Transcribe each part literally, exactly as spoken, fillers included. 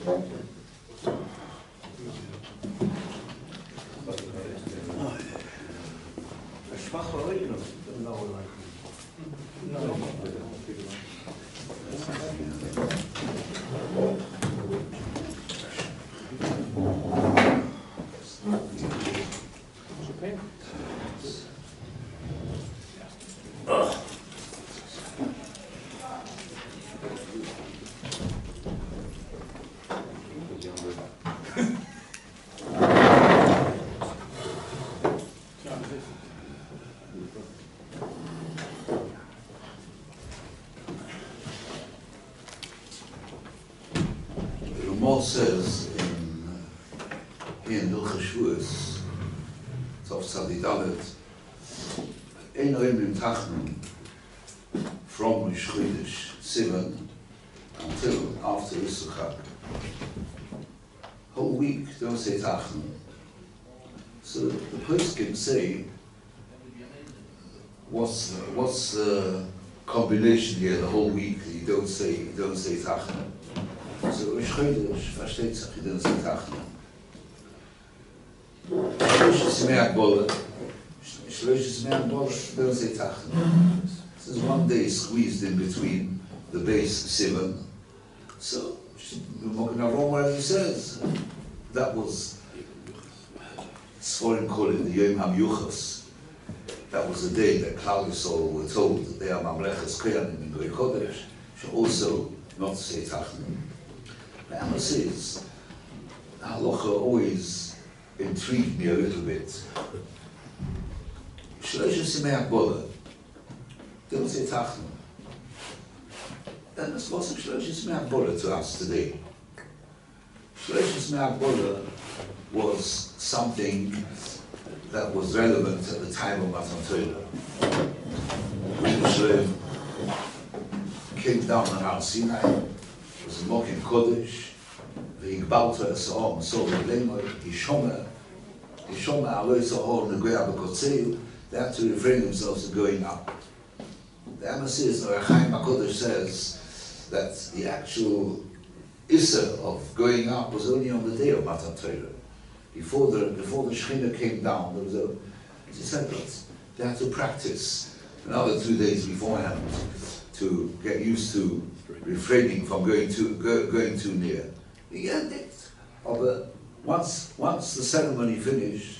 Says in in Hilchos Shavuos, Tov Tzadi Dalet, Ein Oim Tachnon, from Rosh Chodesh Sivan until after Yisrochag. Whole week don't say Tachnon. So the poskim say, what's the, what's the combination here? The whole week you don't say you don't say Tachnon. So Rosh Chodesh versteht sich in den Tachnon. Shlosh Yismei Agbola, Shlosh Yismei Agbola, don't say Tachnon. This is one day squeezed in between the base Sivan. So Mogen Avraham already says that was Sforim call it the Yom HaMiyuchos. That was the day that Klal Yisrael were told that they are Mamlechas Kohanim in Goy Kodesh, should also not say Tachnon. The Amos is, Halacha always intrigued me a little bit. Shlosh Yismei Agbola, don't say Tachnon. And this was Shlosh Yismei Agbola to us today. Shlosh Yismei Agbola was something that was relevant at the time of Matan Torah. When came down on Har Sinai, was a Mokim Kodesh, V'yigbalto Esahom, so V'leimor, Yishoma, Yishoma Alo Esahom, Negoya B'Kotzeil, they had to refrain themselves from going up. The Amos says, or Chaim HaKodesh says, that the actual Issa of going up was only on the day of Matan Torah. Before the, before the Shekhinah came down, there was a, it's a separate, they had to practice another two days beforehand to get used to refraining from going too go, going too near. The end of a, once once the ceremony finished,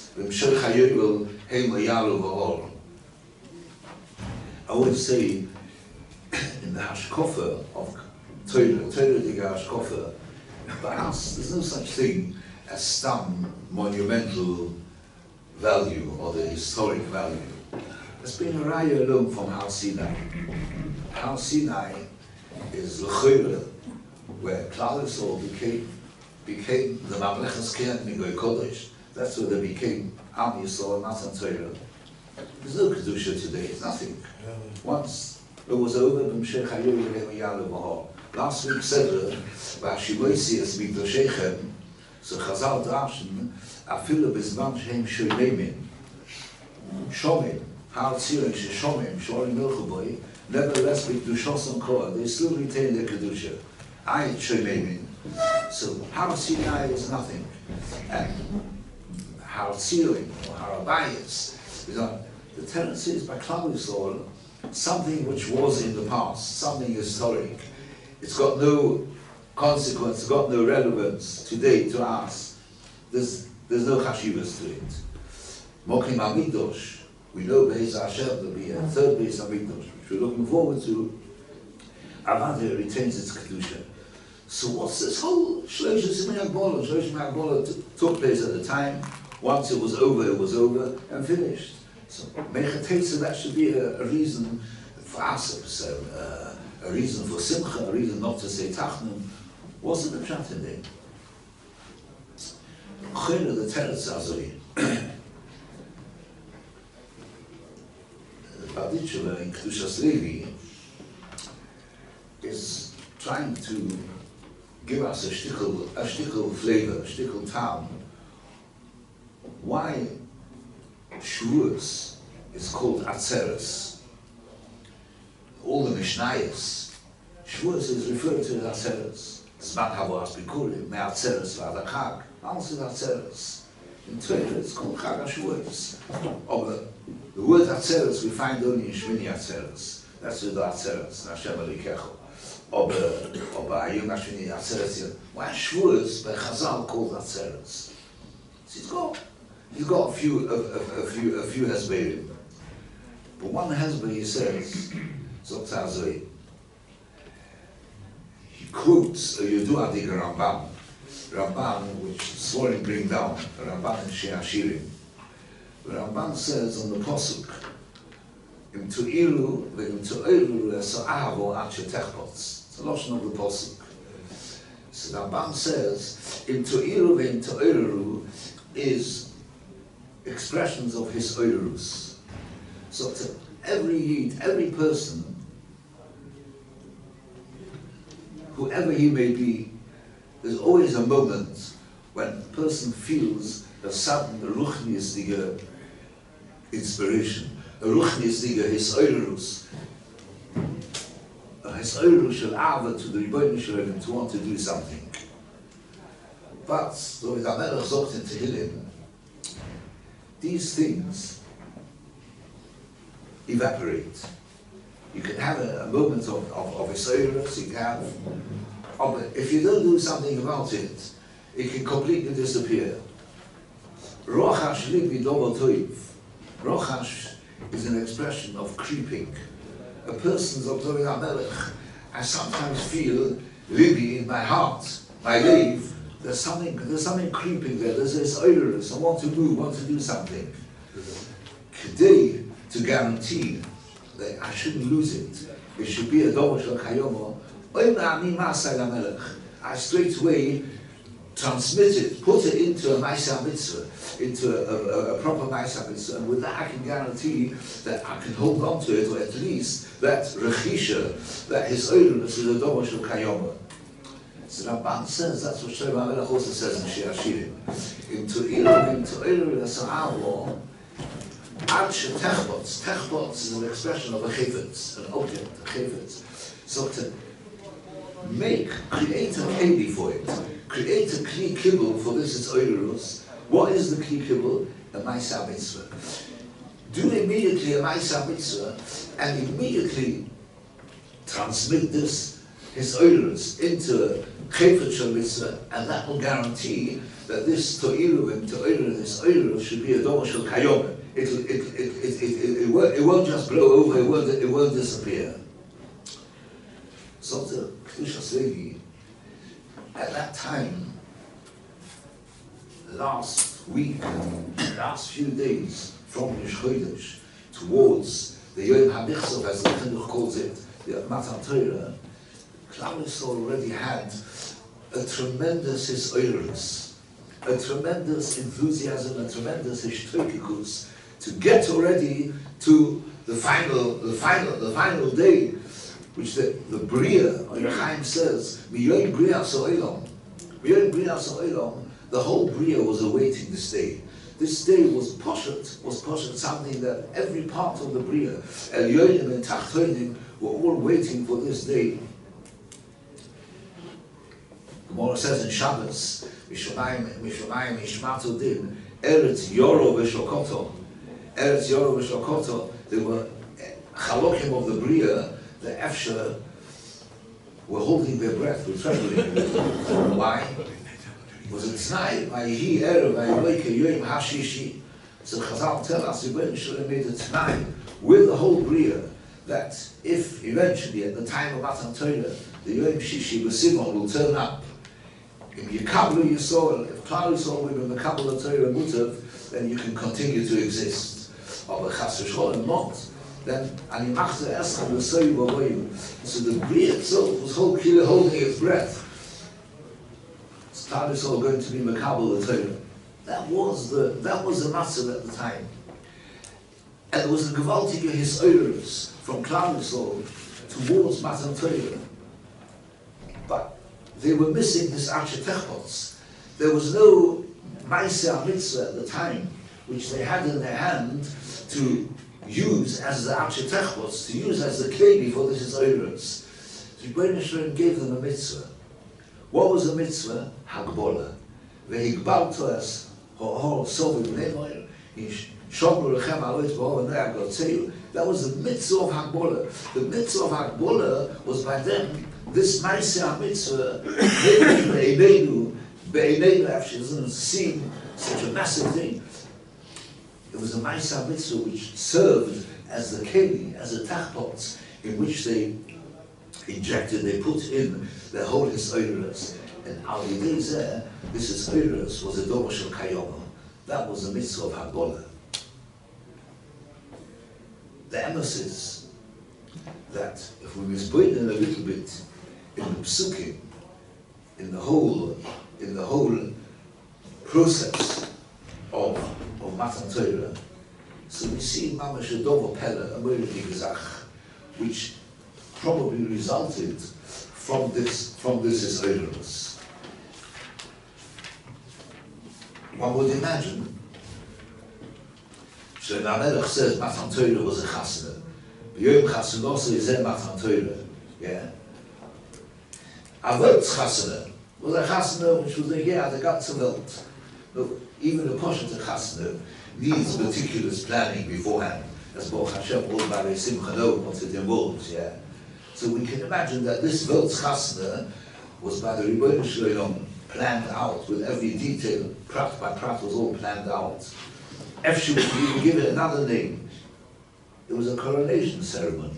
I always say in the Hashkofa of Torah, Torah the Hashkofa, for us there's no such thing as some monumental value or the historic value. There's been a raya alone from Har Sinai. Har Sinai is L'choira, where Klal Yisrael became became the Mamlechas Kohanim in Goy Kodesh. That's where they became Am Yisrael and Matan Torah. There's no kedusha today. It's nothing. Once it was over, B'mshech Hayom Yelem Yalav V'Hor. Last week said V'Hashimoisi Es Mikdoshechem. So Chazal Drashen Afilu B'Zman Shehem Shoymemin Shomim Har Tzion Sheshomim Shorim Milchuboy. Nevertheless, B'Kedushos and Korah, they still retain their kedusha. I Shoymemin. So Har Sinai is nothing, and Har Tzion or Har Abayis is on. The tendency is by Klal Yisrael, something which was in the past, something historic. It's got no consequence, it's got no relevance today to us. There's there's no chashivas to it. Mokim HaMikdosh, we know Beis Hashem there'll be a third Beis HaMikdosh, which we're looking forward to. Avada retains its kedusha. So what's this whole Shlosh Yismei Agbola? Shlosh Yismei Agbola took place at the time. Once it was over, it was over and finished. So Mechatesa, that should be a, a reason for us, so, uh, a reason for Simcha, a reason not to say Tachnon. Wasn't the pshat in there? Chayla the Teretz Azoi, the Badichula in Kedushas Levi is trying to give us a shtickle, a shtickle flavor, a shtickle town. Why Shavuos is called Atzeres? All the Mishnayos, Shavuos is referred to as Atzeres. Zman Havas Bikurim, Me'atzeres V'ad HaChag. Alles is Atzeres. In Torah it's called Chag HaShavuos. But the word Atzeres we find only in Shmini Atzeres. That's the Atzeres, Hashem Elikecho. Or by Ayom HaShmini Atzeres. Why Shavuos, by Chazal called Atzeres? So he's got, he's got a few, a, a, a few, a few Hezberim. But one Hezber he says, Zoktazoi, he quotes a Yedu Adig Ramban, Ramban which Svorim bring down, Ramban in Shei Hashirim. Ramban says on the Posuk, Im Tu'iru ve'im Tu'iru le'sa'avo ad shetechpots. It's a lotion of the Posuk. So Ramban says, Im Tu'iru ve'im Tu'iru is expressions of his oirus. So to every Yid, every person, whoever he may be, there's always a moment when a person feels a sudden ruchnistige inspiration, a ruchnistige his oirus, his oirus shall ava to the Rebbeinu Shalom to want to do something. But, so with HaMelech Zogt in Tehillim, these things evaporate. You can have a, a moment of, of, of Esoirus, you can have, oh, but if you don't do something about it, it can completely disappear. Rochash libi dobo toiv. Rochash is an expression of creeping. A person's Zoktori HaMelech, I sometimes feel libi in my heart, my life, there's something, there's something creeping there, there's this Esoirus, I want to move, want to do something. Today, to guarantee that I shouldn't lose it, it should be a Domo Shel Kayomo. I straight away transmit it, put it into a Maisa Mitzvah, into a, a, a proper Maisa Mitzvah, and with that I can guarantee that I can hold on to it, or at least that Rechisha, that his oirus is a Domo Shel Kayomo. So Ramban says, that's what Shlomo HaMelech also says in Shei Hashirim. Into Ilu, into Ilu, that's our Ad Techbots. Techbots is an expression of a chayvetz, an object, a chayvetz. So to make, create a keli for it, create a kli kibbul for this, it's oirus. What is the kli kibbul? A Maisa Mitzvah. Do immediately a Maisa Mitzvah and immediately transmit this, his oirus, into a chayvetz shel mitzvah, and that will guarantee that this to'iru and to'iru, this oirus should be a domo shel kayom. It, it, it, it, it, it, it, won't, it won't just blow over, it won't, it won't disappear. So the Kedushas Levi, at that time, last week, last few days, from Rosh Chodesh towards the Yom HaMichzov, as the Chinuch calls it, the Matan Torah, Klal Yisrael already had a tremendous hisoirus, a tremendous enthusiasm, a tremendous hishtoikikus, to get already to the final, the final, the final day, which the, the Bria, or Yechaim says, Miyoy Bria So'elam. Miyoy Bria So'elam, the whole Bria was awaiting this day. This day was poshet, was poshet, something that every part of the Bria, Elyonim and Tachtonim, were all waiting for this day. Gemara says in Shabbos, Mishomayim, Mishomayim, Ishmatu Din, Eretz Yoro Veshokoto. Eretz Yoro Veshokoto, there were Chalokim of the Bria, the Efsha, were holding their breath, were trembling. Why? Was it tonight? Vayihi Erev, Vayiloike Yoim Hashishi. So Chazal tell us, Rebbeinu Shalom made it tonight with the whole Bria, that if eventually at the time of Matan Torah, the Yom Shishi B'Simon will turn up, if Yekablu Yisrael, if Klal Yisrael will be Mekabel Torah Mutav, then you can continue to exist. Or Chas V'Sholem not. Then Ani Machzer Eschem L'Soyu V'Voyu. So the Bria itself was holding, holding its breath. Klal Yisrael going to be Mekabel Torah. That was the that was the matzah at the time. And there was a gewaltige hisoirus from Klal Yisrael towards Matan Torah. But they were missing this Archetechbots. There was no Maaseh Mitzvah at the time, which they had in their hand to use as the Archetechbots, to use as the klei for this hisoirus. So Rebbeinu Shalom gave them a mitzvah. What was the mitzvah? Hagbola. Vehigbalto es ho'or sovi b'nei shomru lechem alois b'hor v'nei agotzeyu. That was the mitzvah of Hagbola. The mitzvah of Hagbola was by them, this Maaseh mitzvah, be'einenu, be'einenu, actually it doesn't seem such a massive thing. It was a Maaseh mitzvah which served as the keli, as a tachpot, in which they injected, they put in the whole hisoirus. And al yidei zeh, this hisoirus was a dover shel kayoma. That was the mitzvah of Hagbola. The emphasis that if we misbreak in a little bit in the psukim, in the whole, in the whole process of of Matan Torah, so we see mamash a dover pella, a moedik gezach, which probably resulted from this from this Israelis. One would imagine. So Melech says Matan Torah was a chasna. B'yom chasnosa is a Matan Torah. Yeah. Avot chasna was a chasna which was a yeah the ganze Welt. Look, even a portion of chasna needs meticulous planning beforehand. As Baruch Hashem all by Simcha knows what it involves. Yeah. So we can imagine that this Welt chasna was by the Rebbeinu Shalom planned out with every detail. Prat by prat was all planned out. If we even give it another name, it was a coronation ceremony.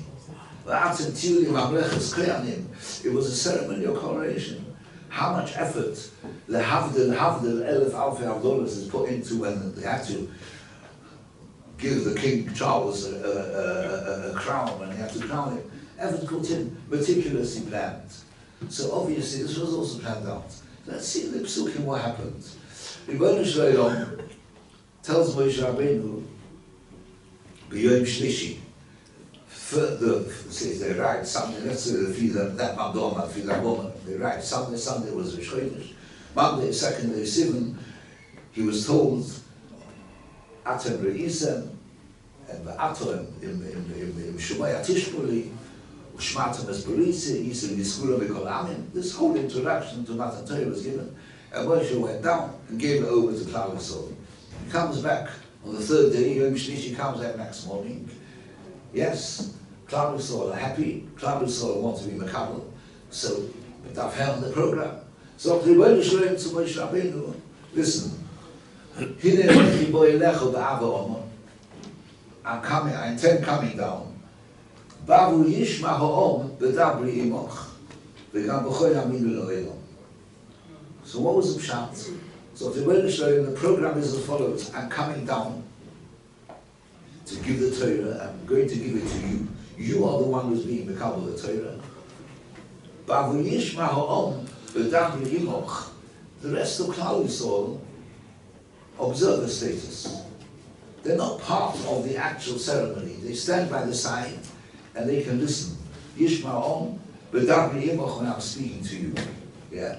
It was a ceremony of coronation. How much effort lehavdil havdil elef alfi havdolas is put into when they had to give the King Charles a, a, a, a crown, and they had to crown him. Effort put in, meticulously planned. So obviously this was also planned out. Let's see in the Psukim what happened. Rebbeinu Shalom tells Moshe Rabbeinu, b'yom shlishi, the says they write something. Let's say the feed that Madonna, feed that woman. They write Sunday. Sunday was Rosh Chodesh. Monday, second day, Sivan. He was told, Atem re'isem, and v'atem im im im Shemaya Tishpuli, u'shmatem es beritze, isem yiskulam v'kol amin. This whole introduction to Matan Torah was given, and Moshe went down and gave it over to Klal Yisrael. He comes back on the third day, Yom Shlishi comes back next morning. Yes, Klal Yisrael are happy, Klal Yisrael want to be Mekabel, so Daf held the program. So Rebbeinu Shalom to Moshe Rabbeinu, listen, Hine lechi bo elecho ba'ava omer, I'm coming, I intend coming down. Bavu yishma ha'om b'dabri imoch, v'gam b'choy aminu lo'elom. So what was the pshat? So Rebbeinu Shalom, the program is as follows: I'm coming down to give the Torah. I'm going to give it to you. You are the one who's being mekabel the Torah. Bavu yishma ha'om b'dabri imoch. The rest of Klal Yisrael observer status. They're not part of the actual ceremony. They stand by the side and they can listen. Yishma ha'om b'dabri imoch when I'm speaking to you. Yeah.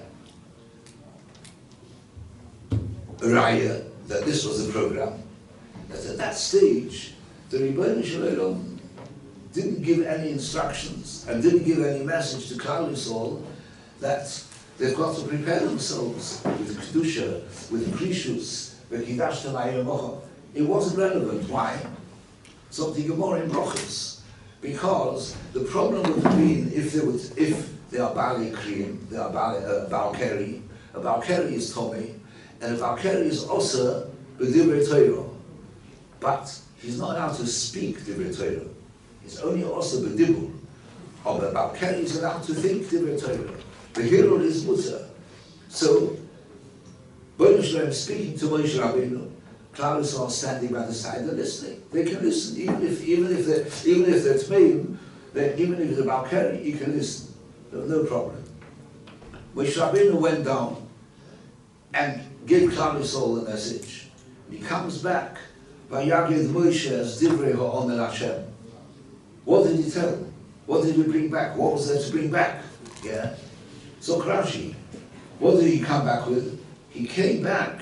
Raya, that this was the program, that at that stage, the Rebbeinu Shalom didn't give any instructions and didn't give any message to Klal Yisrael that they've got to prepare themselves with Kedusha, with Krishus, with Kiddush Tanayim Mocha. It wasn't relevant. Why? So the Gemara in Brochus, because the problem would have been if they would, if they are Bali Kriyim, they are Bali uh, Balkari, a Balkari is Tomei, and if Balkari is also b'divrei Torah, but he's not allowed to speak divrei Torah. He's only also b'dibur. Or the Balkari is allowed to think divrei Torah. The hero is mutter. So, Rebbeinu Shalom speaking to Moshe Rabbeinu, Klal Yisrael standing by the side and listening. They can listen, even if even if they even if they're tmeim, then even if they're Balkari, you can listen. No, no problem. Moshe Rabbeinu went down and gave Klal Yisrael the message. He comes back, Vayagid Moshe as Divrei Ha'omer Hashem. What did he tell? What did he bring back? What was there to bring back? Yeah. So Rashi, what did he come back with? He came back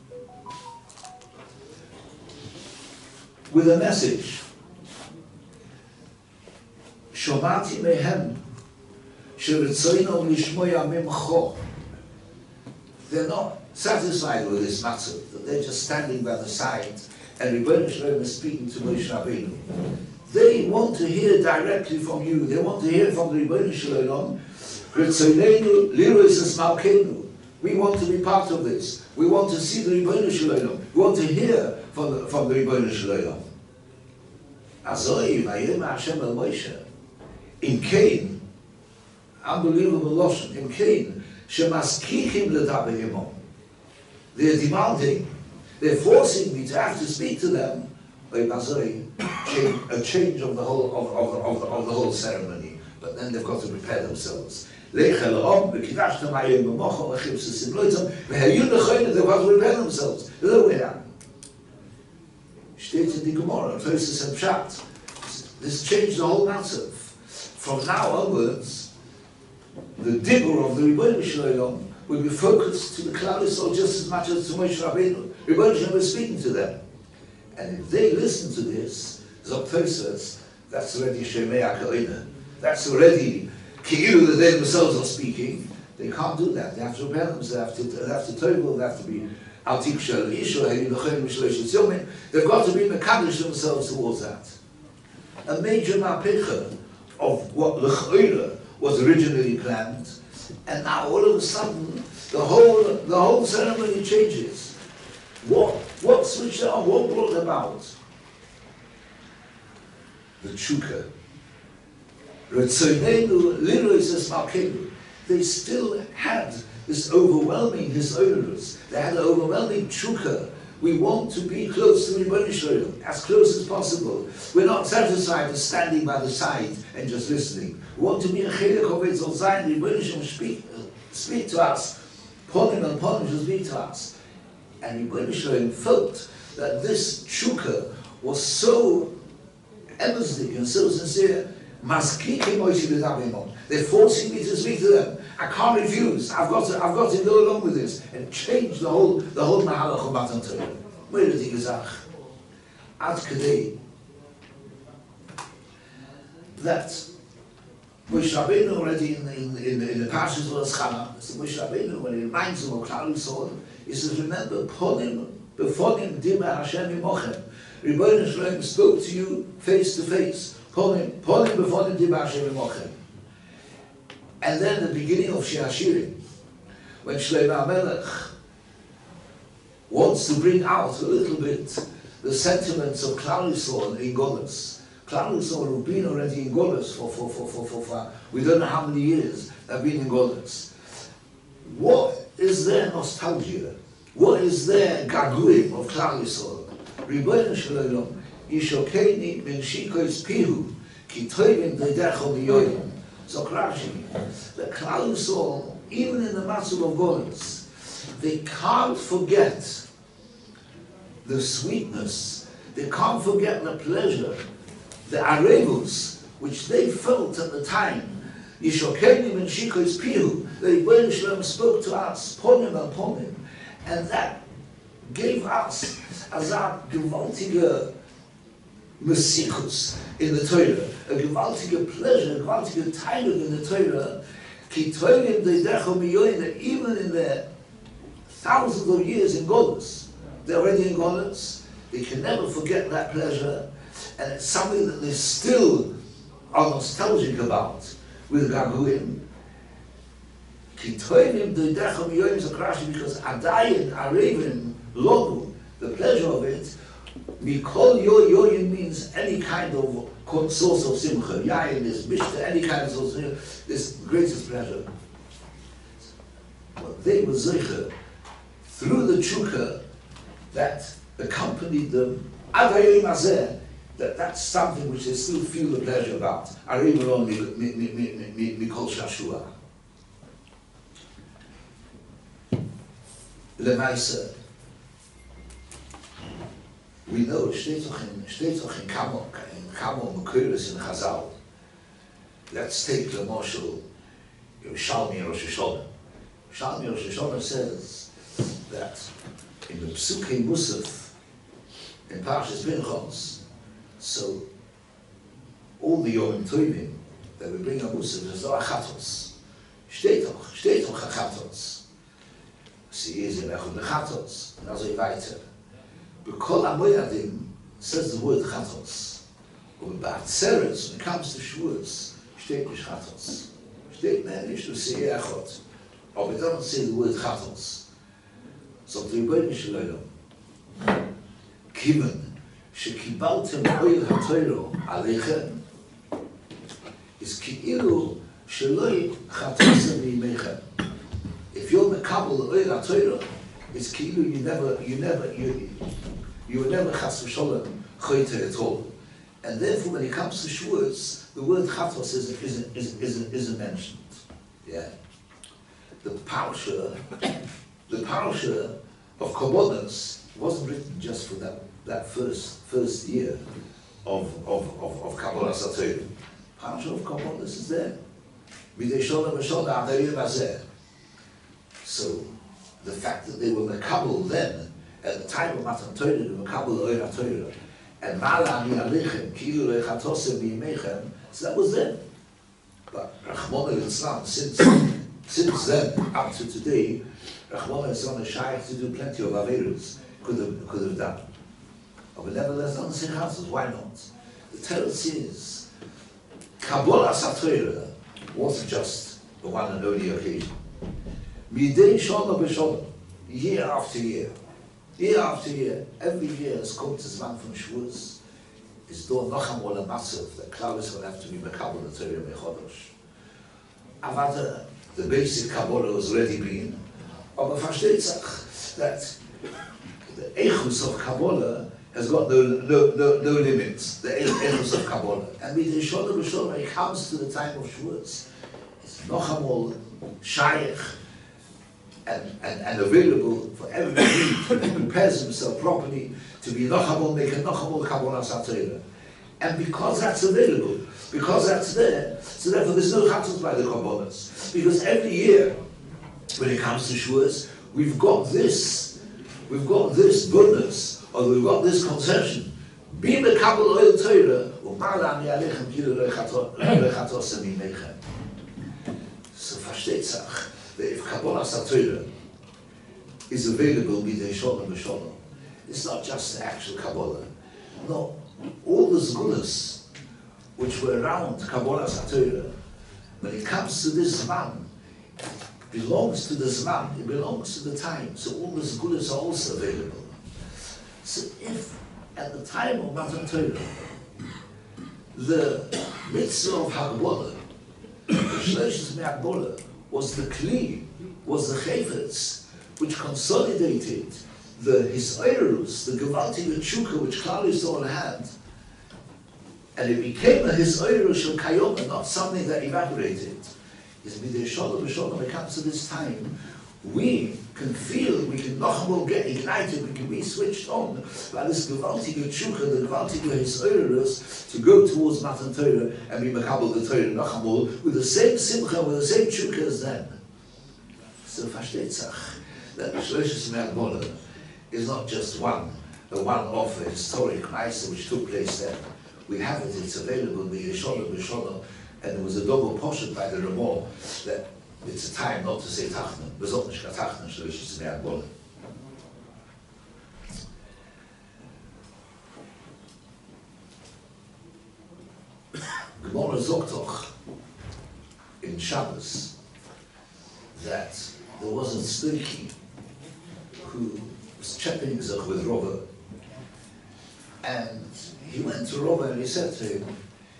with a message. Shomati mehem sheritzoino lishmoya mimcho they're not satisfied with this matter, that they're just standing by the side and Rebbeinu Shalom is speaking to Moshe Rabbeinu. They want to hear directly from you. They want to hear from the Rebbeinu Shalom. We want to be part of this. We want to see the Rebbeinu Shalom. We want to hear from the, from the Rebbeinu Shalom. Azoi vayim Hashem el Moshe. In Cain, unbelievable lashon. In Cain, shemaskichim ledaber imam. They're demanding. They're forcing me to have to speak to them. A change of the whole of, of, of, the, of the whole ceremony, but then they've got to prepare themselves. They've got to prepare themselves. Steht in the Gemara, Tosis and Pshat. This changed the whole matter. From now onwards, the dibur of the Rebbeinu Shalom will be focused to the Klal Yisrael just as much as to Moshe Rabbeinu. Rebbeinu Shalom is speaking to them. And if they listen to this, Zoptosis, that's already Shemei HaKoinah. That's already Ki'ilu that they themselves are speaking. They can't do that. They have to prepare themselves. They have to, they have to toivel. They have to be Altik Shel Isha, they've got to be Mekadosh themselves towards that. A major mapecha of what L'ch'oira was originally planned, and now all of a sudden the whole the whole ceremony changes. What what switched on? What brought about? The Tshuka. They still had this overwhelming hisoidus. They had an overwhelming Tshuka. We want to be close to Rebbeinu Shalom, as close as possible. We're not satisfied with standing by the side and just listening. We want to be a chelik of it, or Zion, Rebbeinu Shalom speak, speak to us. Ponim and Ponim shall speak to us. And Rebbeinu Shalom felt that this Tshuka was so emphastic and so sincere. They're forcing me to speak to them. I can't refuse. I've got to. I've got to go along with this and change the whole the whole mahalach of Matan Torah. Where is the gezach? Ad kadei that Moshe Rabbeinu already in in in, in the Parshas was Chana. So Moshe Rabbeinu, when he reminds him of Klal Yisrael, he says, "Remember, ponim befonim dima Hashem imochem." Rebbeinu Shalom spoke to you face to face. Ponim ponim befonim dima Hashem imochem. And then the beginning of Shir Hashirim, when Shlomo HaMelech wants to bring out a little bit the sentiments of Klal Yisrael in Golus. Klal Yisrael have been already in Golus for, for, for, for, for, for we don't know how many years they've been in Golus. What is their nostalgia? What is their gaguim of Klal Yisrael? Rebbeinu Shalom, Yishokeni min shikois pihu, ki toivim dedecho miyoyim. So Rashi, the Klal Yisrael, even in the matzah of Golus, they can't forget the sweetness, they can't forget the pleasure, the arevus, which they felt at the time. Yishokenim and Shikois Pihu, the Rebbeinu Shalom spoke to us, ponim and ponim, and that gave us as a gewaltige Mesichus in the Torah, a gewaltige pleasure, a gewaltige Teilung in the Torah, ki toivim dedecho miyoyin, that even in the thousands of years in Golus, they're already in Golus, they can never forget that pleasure, and it's something that they still are nostalgic about with Gaguim. Ki toivim dedecho miyoyin is a Rashi, because Adayin, Arevim, Lodu, the pleasure of it, Mikol yo yoyin means any kind of source of simcha. Yayin is mishta, any kind of source of simcha, this greatest pleasure. But they were zeicher through the tshuka that accompanied them, ad hayoyim hazeh, that that's something which they still feel the pleasure about. Arivon mikol shashua. Lemaisa. We know, steht doch in, steht doch in Kamo, in Kamo Mekuris in Chazal. Let's take the Moshel, Shalmi Rosh Hashanah. Shalmi Rosh Hashanah says that in the Psukei Musaf, in Parshas Pinchos, so all the Yom Tovim that we bring a Musaf is no Achatos. Steht doch, steht doch Achatos. sie is in Echad Chatos, and also weiter. B'kol HaMoyadim says the word Chatos. But Ba'atzeres, when it comes to Shavuos, steht nicht Chatos. Steht nicht, du sehe Echad. Aber it doesn't say the word Chatos. So the Rebbeinu Shalom, Kiven, שקיבלתם אוהל התוירו עליכם, is כאילו שלא חטאתם מימיכם. If you're מקבל אוהל התוירו, it's כאילו you never, you never, you, you were never chas v'sholem choyte at all. And therefore, when it comes to Shavuos, the word chatos isn't, isn't, isn't, isn't, isn't mentioned. Yeah. The parasha, the parasha of Korbanos wasn't written just for that, that first first year of of of, of Kabbalah Sator. Parasha of Korbanos is there. Midei Shola v'Shola Adarim Bazeh. So the fact that they were Mekabel then, at the time of Matan Torah, they were Mekabel Oira Torah, and Mala Mi Alechem Kilu Lechatosem Mi'imechem, so that was then. But Rachmana Litzlan, since since then up to today, Rachmana is on a shaykh to do plenty of averus. Could have could have done. But nevertheless, on the same houses, why not? The Torah says Kabbalah Satorah wasn't just the one and only occasion. Midei Shana b'Shana, year after year, year after year, every year as come to Zman from Shavuos, is done Nacham Ola Masav, that Klal is going to have to be Mekabel the Torah Mechodosh. Avada, the basic Kabbalah has already been, but versteht sich that the Eichus of Kabbalah has got no no no, no limits. The Eichus of Kabbalah, and with the Shana b'Shana, it comes to the time of Shavuos. It's Nachamol Shaykh and, and and available for everybody who prepares himself properly to be Nachamol, make a Nachamol Kabbalah Satorah. And because that's available, because that's there, so therefore there's no chatos by the Korbanos. Because every year, when it comes to Shavuos, we've got this, we've got this bonus, or we've got this concession. Be mekabel oil Torah, u'ma'ala mi'alechem kilu lechatos mi'mechem. So versteht sich that if Kabbalah Satorah is available midei Shana b'Shana, it's not just the actual Kabbalah. No, all the zgulas which were around Kabbalah Satorah, when it comes to this Zman, it belongs to the Zman, it belongs to the time, so all the zgulas are also available. So if at the time of Matan Torah, the mitzvah of Hagbolah, the Shloshis Me'Hagbolah, was the Kli, was the Chayfetz, which consolidated the Hisoirus, the Gewaltige Tshuka which Klal Yisrael had, and it became a Hisoirus Shel Kayom, not something that evaporated. Is Midei Shana b'Shana, when it comes to this time, we can feel, we can Nachamol get ignited, we can be switched on by this Gewaltige Tshuka, the Gewaltige Hisoirus, to go towards Matan Torah and be Mekabel the Torah Nachamol with the same Simcha, with the same Tshuka as them. So versteht sich that the Shloshis Me'Hagbolah is not just one, a one-off historic Maisa which took place there. We have it, it's available in the Yeshona B'Shona, and there was a double portion by the Ramah that it's a time not to say Tachna, Bezot Nishka Tachna, Shloshis Me'Hagbolah. Gemara Zoktoch in Shabbos that there was a Tzliki who was chapping zich with Rova, and he went to Rova and he said to him,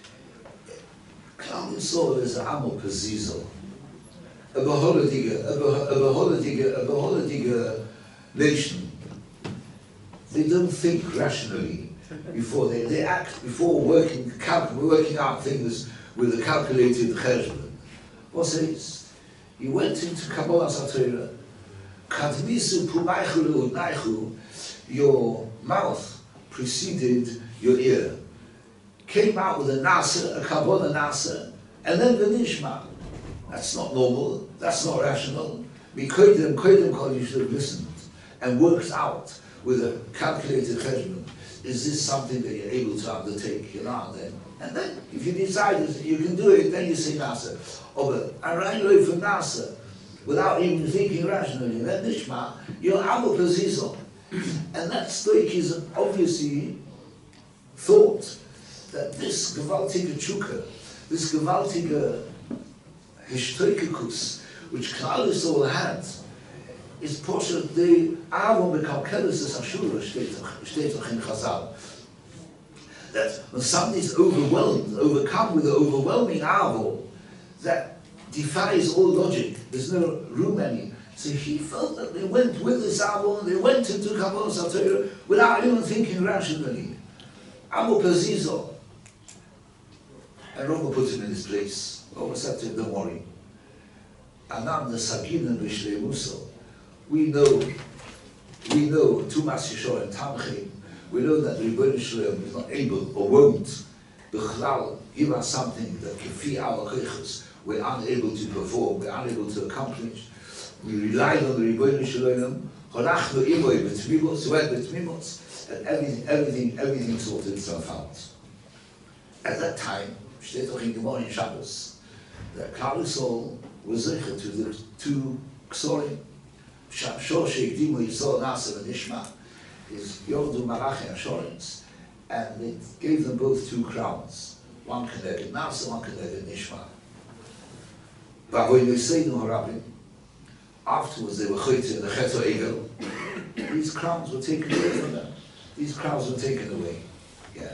Klal Yisrael is a Amol Kazizel, a Beholadige, a Beholadige, a Beholadige nation. They don't think rationally before they, they act, before working, cal- working out things with a calculated cheshbon. What says? He went into Kabbalah Satorah, Kadmisu pumaychu le'udnaichu, your mouth preceded your ear. Came out with a nasa, a Kabbalah nasa, and then the nishma. That's not normal, that's not rational. Mikoidem, koidem kol, you should have listened and worked out with a calculated cheshbon. Is this something that you're able to undertake? You know, then. And then, if you decide you can do it, then you say nasa. Oh, but I ran away from nasa. without even thinking rationally. That nishma, you're amo pazizo. And that stoic is obviously thought that this gewaltige Tshuka, this gewaltige Hishtoikikus, which Klal Yisrael had, is Posher the Avo Mekalkelis es Ashura, steht doch in Chazal. That when somebody is overwhelmed, overcome with the overwhelming Avo, that defies all logic, there's no room any. So he felt that they went with this Avo, they went into Kabbalah Torah without even thinking rationally. Amo Pazizo. And Roma put him in his place. Roma said to him, don't worry. Anam the Sagina Bishle Muso. We know, we know, Tumas Yeshua and Tamchim, we know that the Rebbeinu Shalom is not able or won't, B'chlal, give us something that Kefi our Kechus, we're unable to perform, we're unable to accomplish. We relied on the Rebbeinu Shalom, Holachnu Imoy B'tmimos, went B'tmimos, and everything, everything, everything sorted itself out. At that time, steht doch in Gemara in Shabbos, that Klal Yisrael was zecher to the two Ksorim, Shor Sheikdimu Yisrael Nasa and Ishma, is Yordu Malachi Assurance, and they gave them both two crowns, one connected Nasa, one connected Ishma. But when they say no Harabim, afterwards they were chayte in the Cheto Egel, these crowns were taken away from them. These crowns were taken away. Yeah.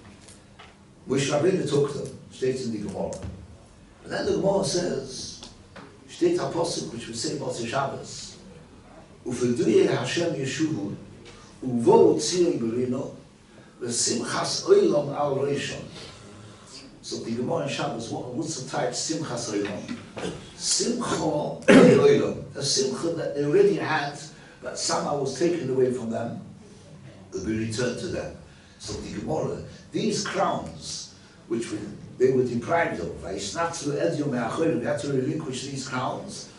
Moshe Rabbeinu took them, states in the Gemara. And then the Gemara says, steht HaPosuk, which we say about the Shabbos, U'feduye Hashem Yeshuvu, U'vo Tzirei Berino, V'simchas Oilom Al Reishon. So the Gemara in Shabbos, what, what's the type Simchas Oilom? Simcha Oilom, a simcha that they already had, but somehow was taken away from them, will be returned to them. So the Gemara, these crowns, which we, they were deprived of, we had to relinquish these crowns,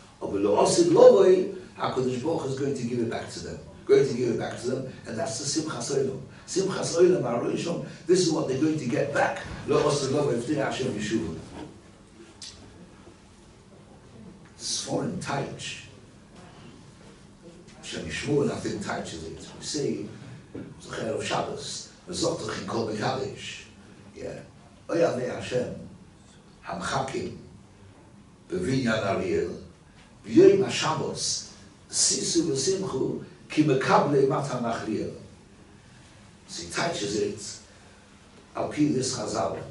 HaKadosh Baruch Hu is going to give it back to them, going to give it back to them, and that's the Simchas Olam. Simchas Olam HaRishon, this is what they're going to get back. Sforim Taich, Shem Yishmuel, I think Taich is it. We say, Zocher of Shabbos, Zotoch in Kol Mekadesh, yeah. Oya Ve Hashem, Hamchakim, Bevinyan Ariel, V'yoyim HaShabbos, Sisu V'simchu, Ki Mekable Matan Achriel. So he touches it, Al Pi this Chazal.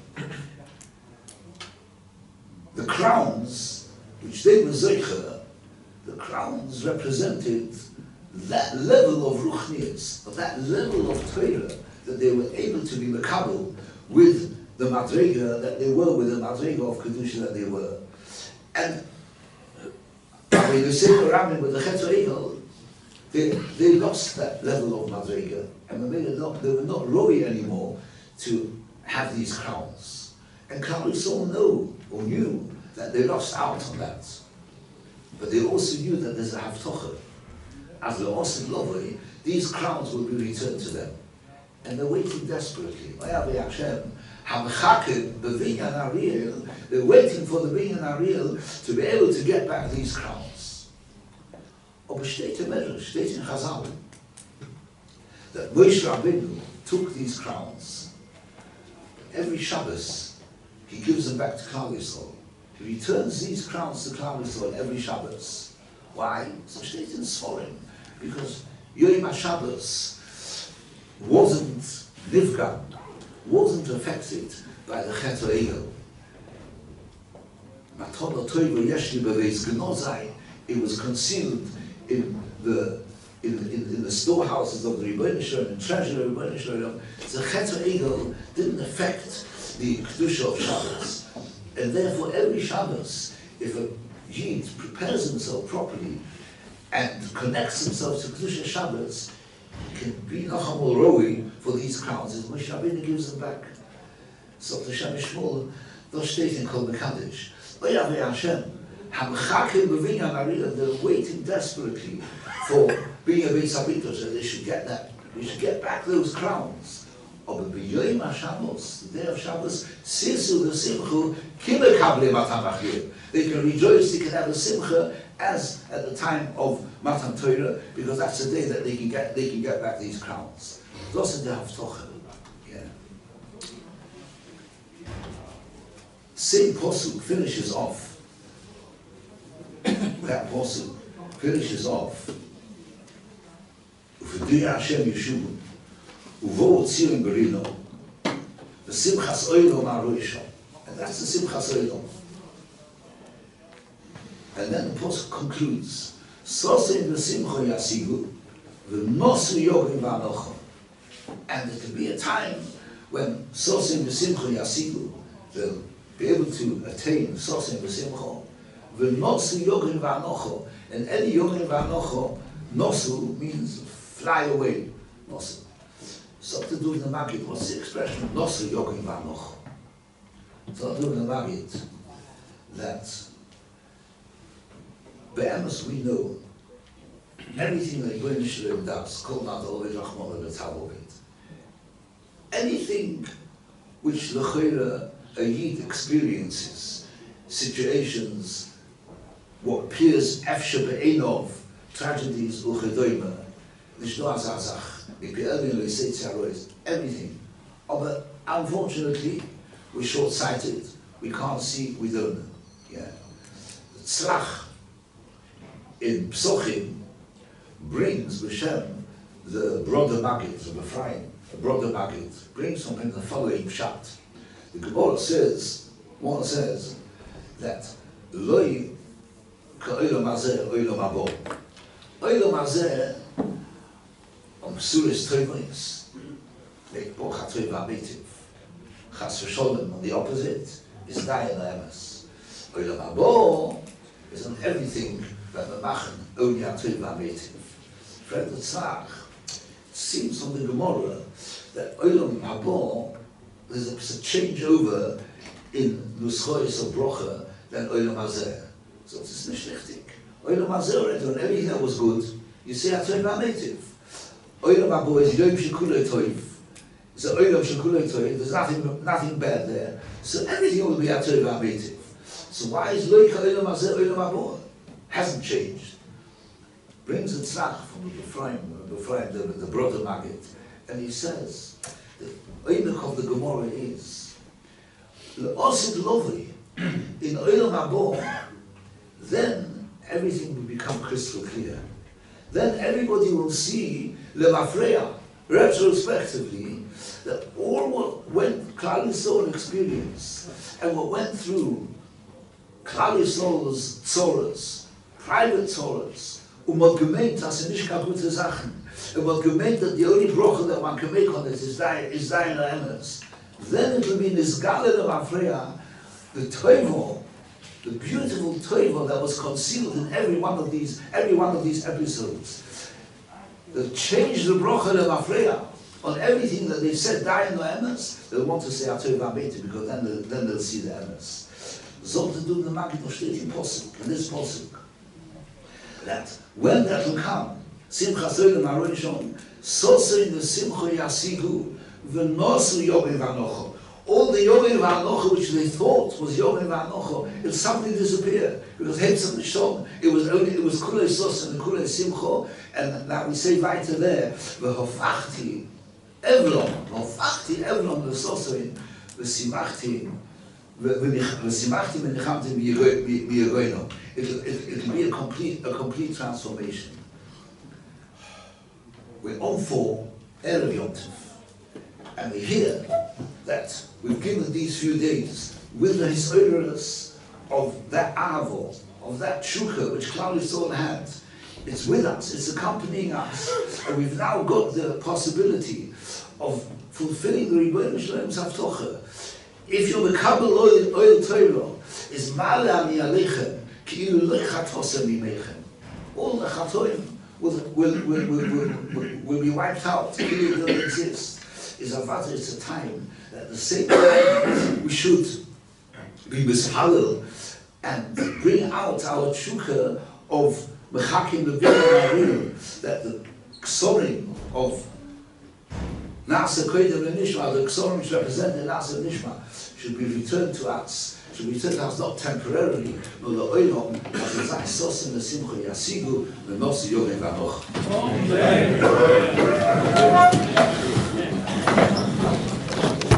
The crowns, which they were Zeicher, the crowns represented that level of Ruchnias, of that level of Torah, that they were able to be Mekabel with the Madrega that they were, with the Madrega of Kedusha that they were. And when you say the Rabbin with the Chetzer Egel, they, they lost that level of Madrega, and they, not, they were not Roi anymore to have these crowns. And Klal Yisrael know, or knew, that they lost out on that. But they also knew that there's a Havtocha. As the Osim Lovoi, these crowns will be returned to them. And they're waiting desperately. They're waiting for the Binyan Ariel to be able to get back these crowns. Aber steht im Medrash, steht in Chazal, that Moshe Rabbeinu took these crowns. Every Shabbos, he gives them back to Klal Yisrael. He returns these crowns to Klal Yisrael every Shabbos. Why? So steht in Sforim. Because Yom HaShabbos wasn't nifga, wasn't affected by the Chetzer Egel. Matod Toivo Yeshli Beveis Genozai, it was concealed in the in, in, in the storehouses of the Rebbeinu Shalom and treasure of Rebbeinu Shalom. The Chetzer Egel didn't affect the Kedusha of Shabbos. And therefore every Shabbos, if a Yid prepares himself properly and connects himself to Kedusha Shabbos, he can be Nachamol Roi for these crowns, as Moshe Rabbeinu gives them back. So the Shem Yishmol, those steht in Kol Mekadesh, Oya Ve Hashem, Hamchakim Bevinyan Ariel, they're waiting desperately for being a Beis Habitos, and they should get that, we should get back those crowns. But b'yoyim HaShabbos, the day of Shabbos, Sisu v'simchu, ki mekable matan achriel. They can rejoice, they can have a simcha, as at the time of Matan Torah, because that's the day that they can get they can get back these crowns. Those are the Haftocha. Yeah. Same Posuk finishes off. That Posuk finishes off. U'v'duya Hashem Yeshuvu, u'vo Tzion Berino, v'simchas oilo ma'roisho. And that's the Simchas Oilo. And then the Posuk concludes, Sosim v'simcho yasigu, v'nosu yogim v'anocho. And there can be a time when Sosim v'simcho yasigu, they'll be able to attain Sosim v'simcho, v'nosu yogim v'anocho. And any yogim v'anocho, nosu means fly away. Nosu. Something to do with the Maggid. What's the expression? Nosu yogim v'anocho. Something to do with the Maggid. That Be'emes we know everything that Yibbonim Shalom does, Kol Nat Oved Rachmana B'Tzav Oved. Anything which L'chayra a Yid experiences, situations, what appears Efshe Be'enov, tragedies, Uchedoyma, Nishno Azazach, Mikpe'elin L'Yisei Tzarois, everything. Oh, but unfortunately, we're short-sighted, we can't see, we don't know. Yeah. Tzlach in Psochim brings B'Shem the broader Maggid, the Ephraim, the broader Maggid, brings something the following pshat. The Gemara says, one says that Loi ka'olam hazeh olam habo. Olam hazeh on Suris Toivos, like Bo Chatoi V'Ametiv. Chas v'Sholem on the opposite is Dayan Emes. Olam habo is on everything that the Machen only Chatoi V'Ametiv. Friend of Tzach, it seems from the Gemara that Olam habo there's a, a changeover in Nuschois of Brocha than Olam hazeh. So it's nicht richtig. Olam hazeh already, when everything that was good, you say Chatoi V'Ametiv. Olam habo is Yom Shekulei Toiv. It's an Olam Shekulei Toiv. There's nothing, nothing bad there. So everything will be Chatoi V'Ametiv. So why is Loi Ka'olam hazeh Olam habo? Hasn't changed. Brings a tzach from the Ephraim, the Ephraim, the, the brother Maggid, and he says, the Oimik of the Gemara is, L'osid lovely, in Olam habo, then everything will become crystal clear. Then everybody will see Lemafreya, retrospectively, that all what went Klal Yisrael experience, and what went through Klal Yisrael's tzoras, private tzoras, und man gemeint, dass sie nicht kaputte Sachen, und man gemeint, that the only broche that one can make on it is Dayan Emes. Then it will be Nizgale Lemafreya, the toivo, the beautiful toivo that was concealed in every one of these, every one of these episodes. That changed the broche Lemafreya on everything that they said Dayan Emes. They'll want to say Chatoi V'Ametiv because then they'll, then they'll see the Emes. Sollte du the Maggid noch steht in Posuk, in this Posuk. That when that will come, Simchas Olam Aroishon, Sosein v'Simcho Yasigu, v'Nosu Yogim V'Anocho. All the Yogim V'Anocho which they thought was Yogim V'Anocho, it suddenly disappeared because Hemsam Nishon. It was only it was Kulei Sos and Kulei Simcho, and now we say weiter there, v'Hofachti Evlon, Hofachti Evlon v'Sosein v'Simachti. It'll, it'll be a complete, a complete transformation. We're on for Erev Yom Tov, and we hear that we've given these few days with the historians of that Avo, of that Shukha which Klal Yisrael had. It's with us, it's accompanying us, and we've now got the possibility of fulfilling the Rebbeinu Shalom's Haftocha. If you're the Kabbalah oil, oil Torah, is Ma'ala mi Aleichem, ki ilu lechatosem mimechem. All the Chatoim will, will, will, will, will, will be wiped out, ki ilu don't exist. Is Avada, it's a time, at the same time, we should be mishalel and bring out our tshuka of Mechakim Levim Marim, that the ksorim of Nasa Kodim Nishma, the Ksorim which represent the Nasa Nishma, should be returned to us, should be returned to us not temporarily, but the Oilom, as the Zach Sosim, the Simcha Yasigu, the Nosi Yogin Vanoch.